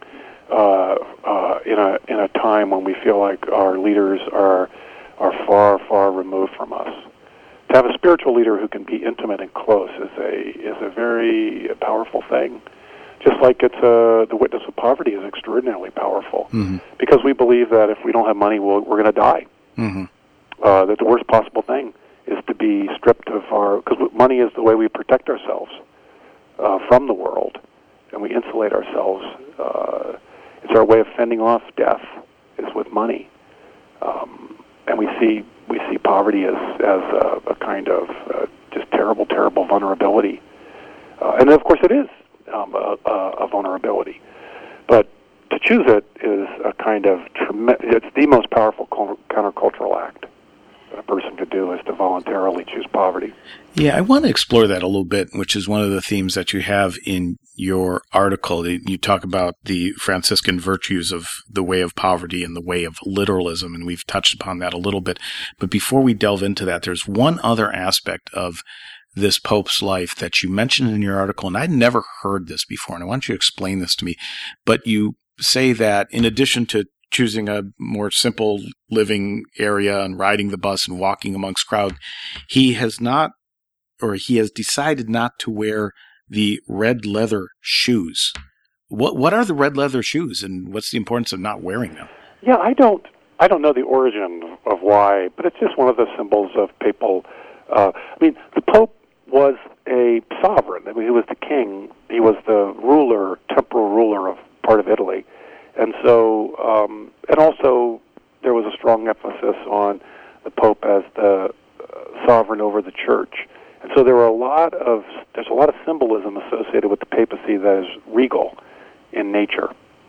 in a time when we feel like our leaders are far, far removed from us. To have a spiritual leader who can be intimate and close is a very powerful thing. Just like the witness of poverty is extraordinarily powerful, because we believe that if we don't have money, we're going to die. That the worst possible thing is to be stripped of because money is the way we protect ourselves from the world, and we insulate ourselves. It's our way of fending off death, is with money, and we see poverty as a kind of just terrible, terrible vulnerability, and of course it is a vulnerability, but to choose it is a kind of it's the most powerful countercultural act a person could do, is to voluntarily choose poverty. Yeah, I want to explore that a little bit, which is one of the themes that you have in your article. You talk about the Franciscan virtues of the way of poverty and the way of literalism, and we've touched upon that a little bit. But before we delve into that, there's one other aspect of this Pope's life that you mentioned in your article, and I'd never heard this before, and I want you to explain this to me. But you say that in addition to choosing a more simple living area and riding the bus and walking amongst crowd, he has decided not to wear the red leather shoes. What are the red leather shoes, and what's the importance of not wearing them? Yeah, I don't know the origin of why, but it's just one of the symbols of papal. The Pope was a sovereign. I mean, he was the king. He was the ruler, temporal ruler of part of Italy. And so, and also, there was a strong emphasis on the Pope as the sovereign over the Church. And so there's a lot of symbolism associated with the papacy that is regal in nature.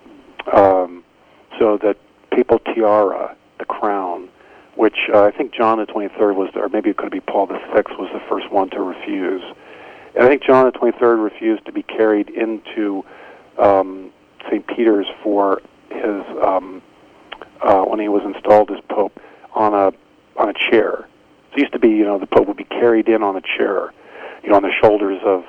So that papal tiara, the crown, which I think John the 23rd was, or maybe it could be Paul the 6th, was the first one to refuse. And I think John the 23rd refused to be carried into St. Peter's for his when he was installed as Pope on a chair. So it used to be, the Pope would be carried in on a chair, on the shoulders of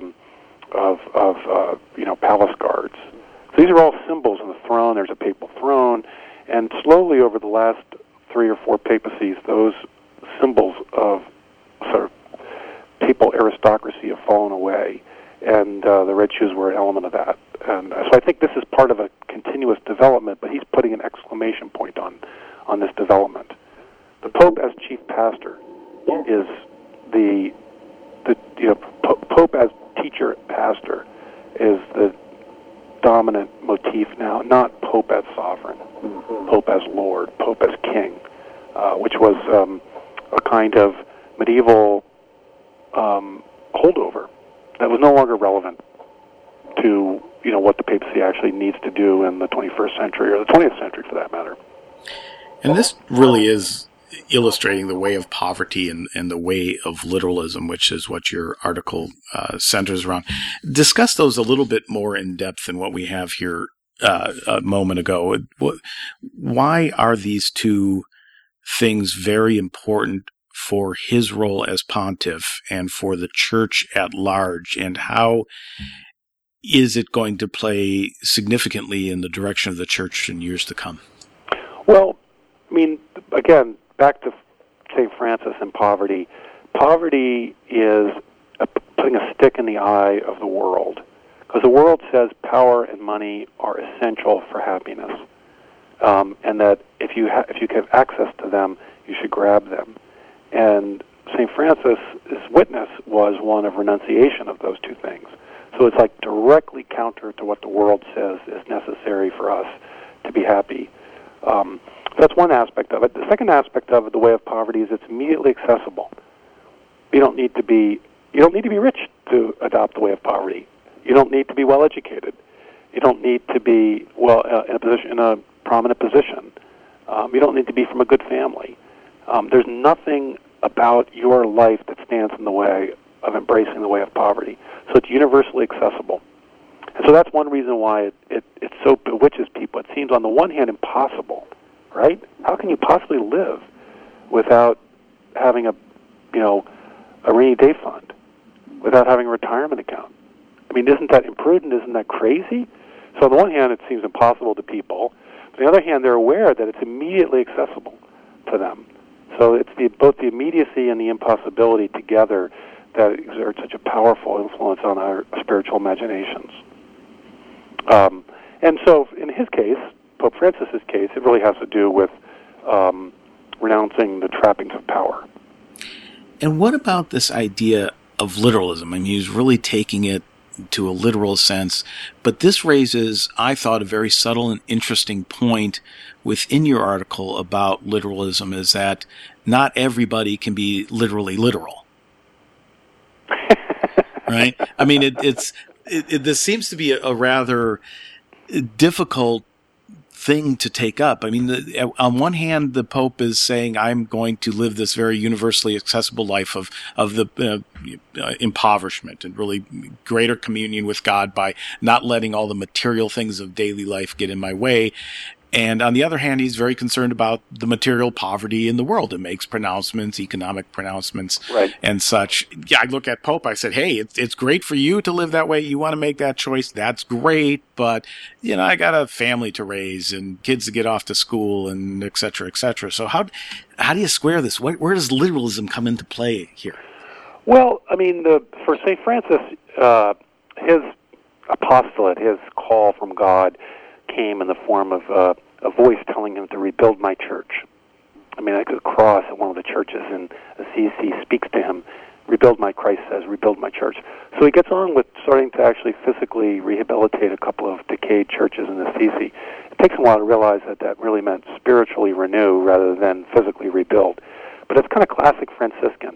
palace guards. So these are all symbols of the throne. There's a papal throne, and slowly over the last 3 or 4 papacies, those symbols of sort of papal aristocracy have fallen away, and the red shoes were an element of that. And so I think this is part of a continuous development, but he's putting an exclamation point on this development. The Pope as chief pastor is Pope as teacher pastor is the dominant motif now, not Pope as sovereign, Pope as Lord, Pope as king, which was a kind of medieval holdover that was no longer relevant to what the papacy actually needs to do in the 21st century or the 20th century, for that matter. And this really is illustrating the way of poverty and the way of literalism, which is what your article centers around. Discuss those a little bit more in depth than what we have here a moment ago. Why are these two things very important for his role as pontiff and for the Church at large, and how is it going to play significantly in the direction of the Church in years to come? Well, again, back to St. Francis and poverty. Poverty is putting a stick in the eye of the world, because the world says power and money are essential for happiness, and that if you have access to them, you should grab them. And St. Francis' witness was one of renunciation of those two things. So it's like directly counter to what the world says is necessary for us to be happy. So that's one aspect of it. The second aspect of it, the way of poverty, is it's immediately accessible. You don't need to be rich to adopt the way of poverty. You don't need to be well educated. You don't need to be in a prominent position. You don't need to be from a good family. There's nothing about your life that stands in the way of embracing the way of poverty. So it's universally accessible. And so that's one reason why it so bewitches people. It seems on the one hand impossible, right? How can you possibly live without having a rainy day fund, without having a retirement account? Isn't that imprudent? Isn't that crazy? So on the one hand, it seems impossible to people. On the other hand, they're aware that it's immediately accessible to them. So it's both the immediacy and the impossibility together that exert such a powerful influence on our spiritual imaginations. And so in his case, Pope Francis's case, it really has to do with renouncing the trappings of power. And what about this idea of literalism? He's really taking it to a literal sense, but this raises, I thought, a very subtle and interesting point within your article about literalism, is that not everybody can be literally literal. Right? This seems to be a rather difficult thing to take up. On one hand, the Pope is saying, I'm going to live this very universally accessible life of the impoverishment and really greater communion with God by not letting all the material things of daily life get in my way. And on the other hand, he's very concerned about the material poverty in the world and makes pronouncements, economic pronouncements, right, and such. Yeah, I look at Pope, I said, hey, it's great for you to live that way. You want to make that choice. That's great. But, I got a family to raise and kids to get off to school and et cetera, et cetera. So how do you square this? Where does literalism come into play here? Well, I mean, for St. Francis, his apostolate, his call from God, came in the form of a voice telling him to rebuild my church. I mean, like a cross at one of the churches in Assisi speaks to him, rebuild my, Christ says, rebuild my church. So he gets on with starting to actually physically rehabilitate a couple of decayed churches in Assisi. It takes him a while to realize that really meant spiritually renew rather than physically rebuild. But it's kind of classic Franciscan,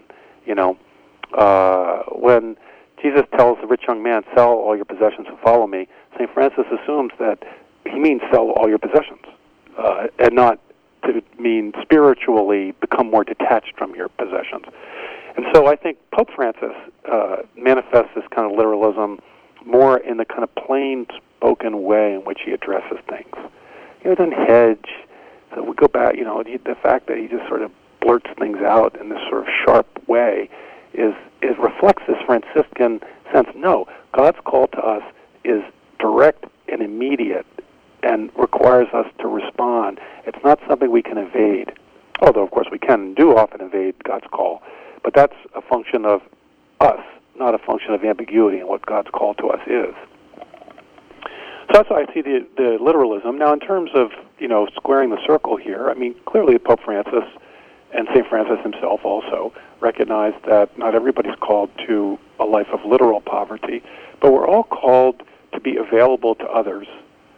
when Jesus tells the rich young man, sell all your possessions and follow me, St. Francis assumes that he means sell all your possessions, and not to mean spiritually become more detached from your possessions. And so I think Pope Francis manifests this kind of literalism more in the kind of plain-spoken way in which he addresses things. He doesn't hedge. So we go back, the fact that he just sort of blurts things out in this sort of sharp way it reflects this Franciscan sense. No, God's call to us is direct and immediate and requires us to respond. It's not something we can evade, although, of course, we can and do often evade God's call. But that's a function of us, not a function of ambiguity in what God's call to us is. So that's why I see the literalism. Now, in terms of, squaring the circle here, I mean, clearly Pope Francis and St. Francis himself also recognized that not everybody's called to a life of literal poverty, but we're all called to be available to others,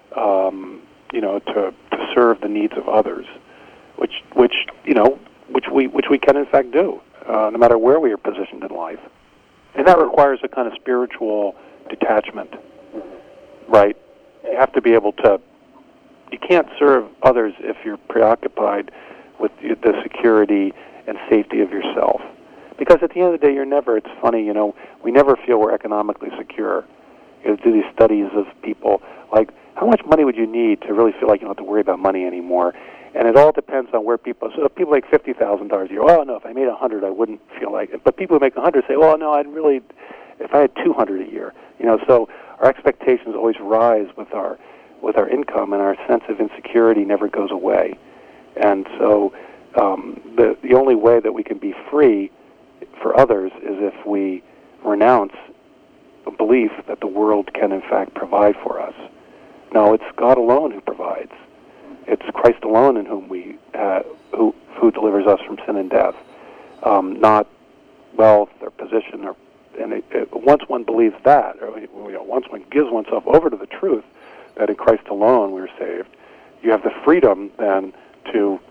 to serve the needs of others, which we can in fact do, no matter where we are positioned in life, and that requires a kind of spiritual detachment, right? You have to be able to. You can't serve others if you're preoccupied with the security and safety of yourself. Because at the end of the day, it's funny, we never feel we're economically secure. You do these studies of people, like, how much money would you need to really feel like you don't have to worry about money anymore? And it all depends on where people, so if people make $50,000 a year, oh, no, if I made 100, I wouldn't feel like it. But people who make 100 say, well, no, if I had 200 a year, so our expectations always rise with our income, and our sense of insecurity never goes away. And so the only way that we can be free for others is if we renounce a belief that the world can in fact provide for us. No, it's God alone who provides. It's Christ alone in whom who delivers us from sin and death, not wealth or position. Once one believes that, or once one gives oneself over to the truth that in Christ alone we're saved, you have the freedom then to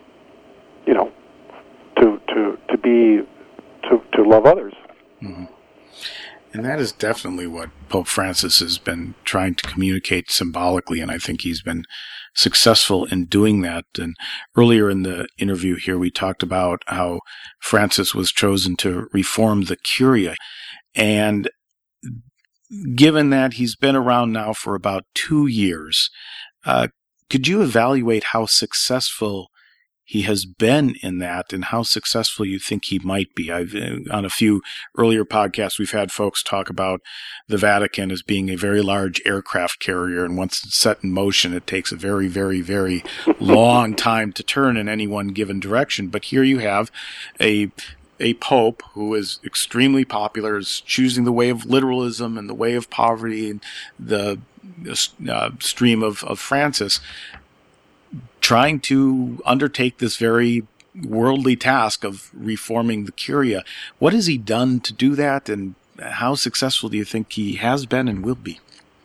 love others. Mm-hmm. And that is definitely what Pope Francis has been trying to communicate symbolically, and I think he's been successful in doing that. And earlier in the interview here, we talked about how Francis was chosen to reform the Curia. And given that he's been around now for about 2 years, could you evaluate how successful he has been in that and how successful you think he might be? On a few earlier podcasts, we've had folks talk about the Vatican as being a very large aircraft carrier, and once it's set in motion, it takes a very, very, very long time to turn in any one given direction. But here you have a pope who is extremely popular, is choosing the way of literalism and the way of poverty and the stream of Francis, trying to undertake this very worldly task of reforming the Curia. What has he done to do that, and how successful do you think he has been and will be?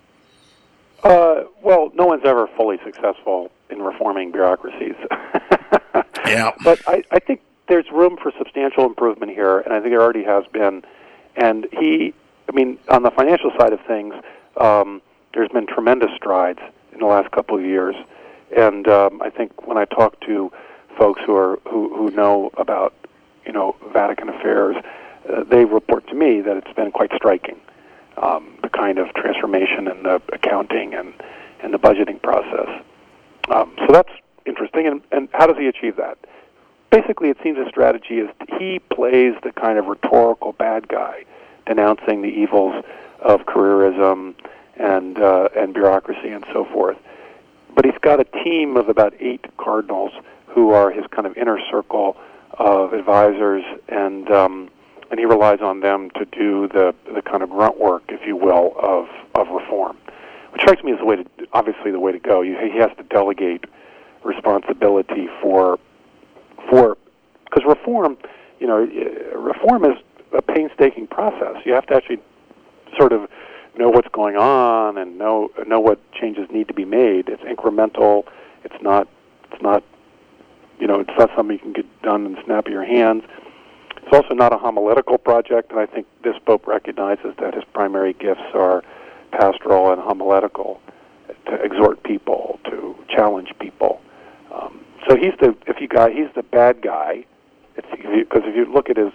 Well, no one's ever fully successful in reforming bureaucracies. Yeah. But I think there's room for substantial improvement here, and I think there already has been. And on the financial side of things, there's been tremendous strides in the last couple of years. And I think when I talk to folks who know about Vatican affairs, they report to me that it's been quite striking, the kind of transformation in the accounting and the budgeting process. So that's interesting. And how does he achieve that? Basically, it seems his strategy is he plays the kind of rhetorical bad guy, denouncing the evils of careerism and bureaucracy and so forth. But he's got a team of about 8 cardinals who are his kind of inner circle of advisors, and he relies on them to do the kind of grunt work, if you will, of reform, which strikes me as obviously the way to go. He has to delegate responsibility for because reform is a painstaking process. You have to actually sort of know what's going on and know what changes need to be made. It's incremental. It's not something you can get done in the snap of your hands. It's also not a homiletical project, and I think this Pope recognizes that his primary gifts are pastoral and homiletical, to exhort people, to challenge people. So he's the bad guy. Because if you look at his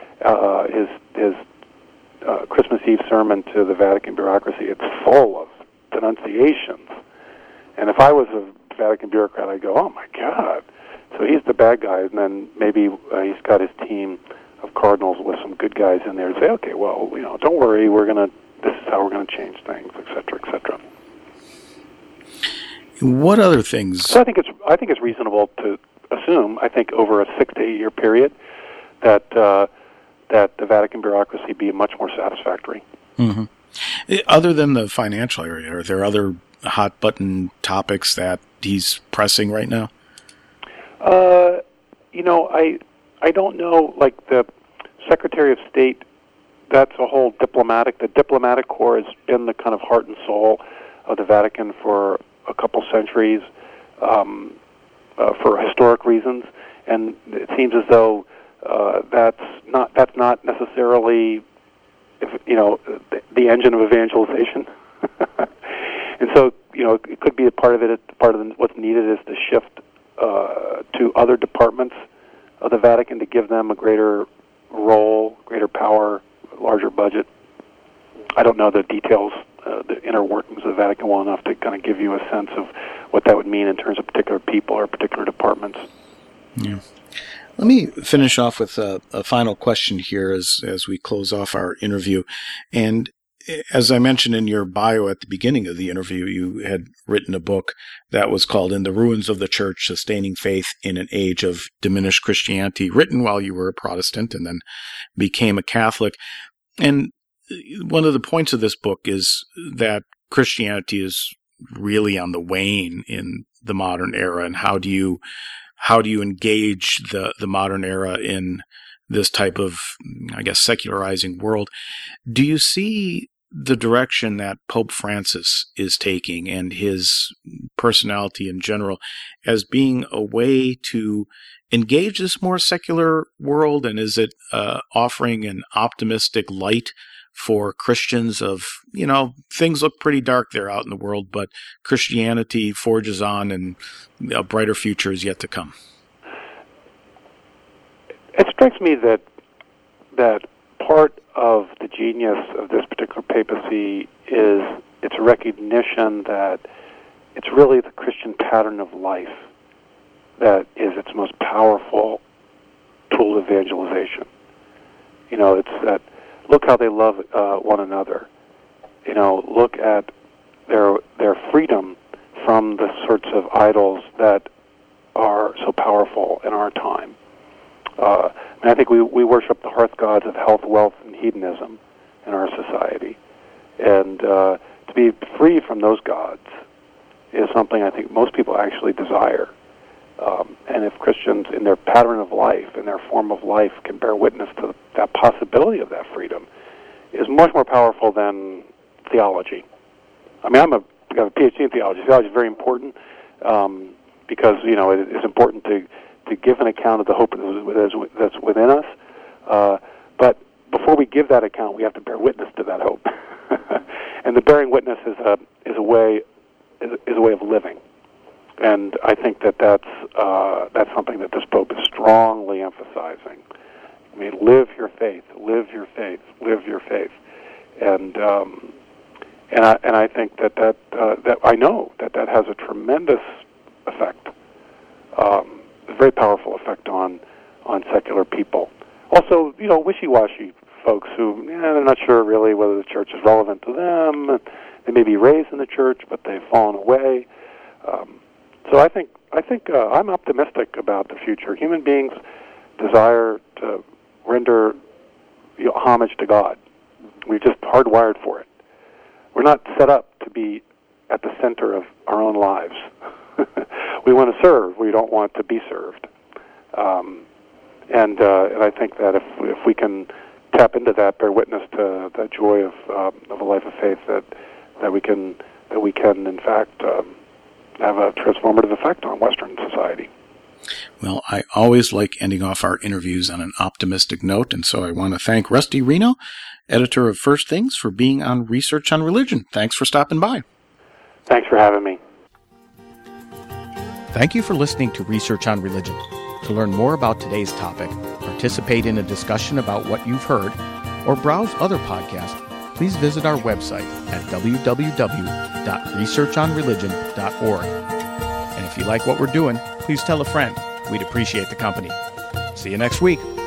Christmas Eve sermon to the Vatican bureaucracy, it's full of denunciations. And if I was a Vatican bureaucrat, I'd go, "Oh my God!" So he's the bad guy, and then maybe he's got his team of cardinals with some good guys in there to say, "Okay, well, don't worry, this is how we're gonna change things, etc., etc." What other things? So I think it's reasonable to assume, I think over a 6 to 8 year period, that the Vatican bureaucracy be much more satisfactory. Mm-hmm. Other than the financial area, are there other hot button topics that he's pressing right now? I don't know. Like the Secretary of State, that's a whole the diplomatic corps has been the kind of heart and soul of the Vatican for a couple centuries. For historic reasons, and it seems as though that's not necessarily, the engine of evangelization. And so, it could be a part of it. Part of what's needed is to shift to other departments of the Vatican to give them a greater role, greater power, larger budget. I don't know the details, the inner workings of the Vatican well enough to kind of give you a sense of what that would mean in terms of particular people or particular departments. Yeah. Let me finish off with a final question here as we close off our interview. And as I mentioned in your bio at the beginning of the interview, you had written a book that was called In the Ruins of the Church, Sustaining Faith in an Age of Diminished Christianity, written while you were a Protestant and then became a Catholic. And one of the points of this book is that Christianity is really on the wane in the modern era, and how do you engage the modern era in this type of, I guess, secularizing world? Do you see the direction that Pope Francis is taking and his personality in general as being a way to engage this more secular world, and is it offering an optimistic light for Christians of, things look pretty dark there out in the world, but Christianity forges on and a brighter future is yet to come? It strikes me that part of the genius of this particular papacy is its recognition that it's really the Christian pattern of life that is its most powerful tool of evangelization. It's that, look how they love one another. Look at their freedom from the sorts of idols that are so powerful in our time. And I think we worship the hearth gods of health, wealth, and hedonism in our society. And to be free from those gods is something I think most people actually desire. And if Christians, in their pattern of life, in their form of life, can bear witness to that possibility of that freedom, is much more powerful than theology. I mean, I have a PhD in theology. Theology is very important because it is important to give an account of the hope that's within us. But before we give that account, we have to bear witness to that hope. And the bearing witness is a way of living. And I think that's something that this Pope is strongly emphasizing. I mean, live your faith, live your faith, live your faith, and I think that I know that has a tremendous very powerful effect on secular people. Also, wishy-washy folks who they're not sure really whether the church is relevant to them. They may be raised in the church, but they've fallen away. So I think I'm optimistic about the future. Human beings desire to render homage to God. We're just hardwired for it. We're not set up to be at the center of our own lives. We want to serve. We don't want to be served. And I think that if we can tap into that, bear witness to that joy of a life of faith, that we can in fact have a transformative effect on Western society. Well, I always like ending off our interviews on an optimistic note, and so I want to thank Rusty Reno, editor of First Things, for being on Research on Religion. Thanks for stopping by. Thanks for having me. Thank you for listening to Research on Religion. To learn more about today's topic, participate in a discussion about what you've heard, or browse other podcasts, please visit our website at www.researchonreligion.org. And if you like what we're doing, please tell a friend. We'd appreciate the company. See you next week.